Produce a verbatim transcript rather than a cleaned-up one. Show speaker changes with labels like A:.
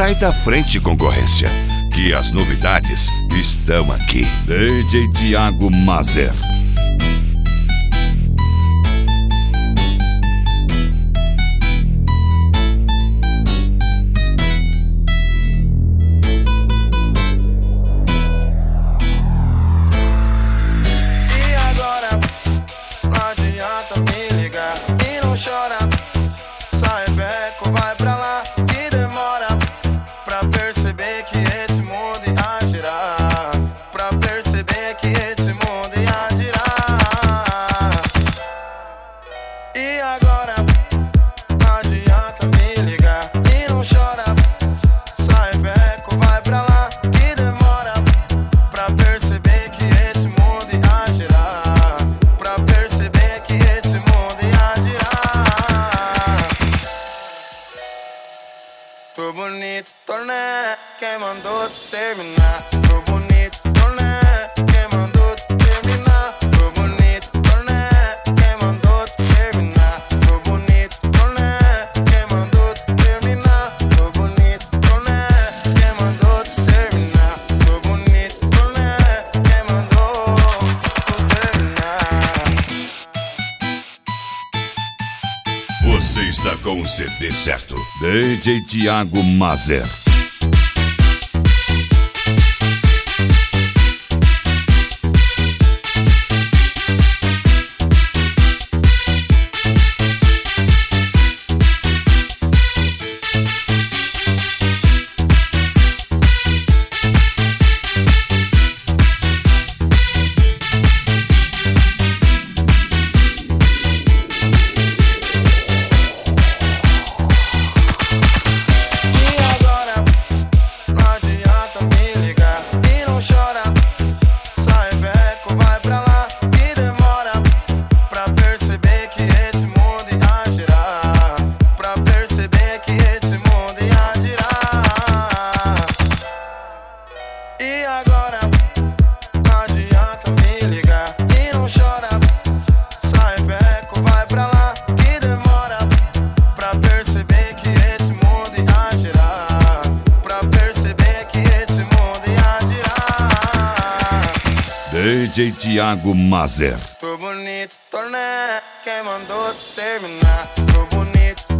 A: Sai da frente, concorrência, que as novidades estão aqui. D J Thiago Mazer.
B: Tô bonito, tô né, quem mandou terminar? Tô bonito, tô né, quem mandou terminar? Tô bonito, tô né, quem mandou terminar? Tô bonito, tô né, quem mandou terminar? Tô bonito, tô né, quem mandou terminar? Tô bonito, tô né, quem mandou terminar?
A: Você está com o C D certo. D J Thiago Mazer.
B: E agora, não adianta me ligar e não chora. Sai beco, vai pra lá, que demora pra perceber que esse mundo ia girar. Pra perceber que esse mundo ia girar.
A: D J Thiago Mazer.
B: Tô bonito, tô né, quem mandou terminar? Tô bonito.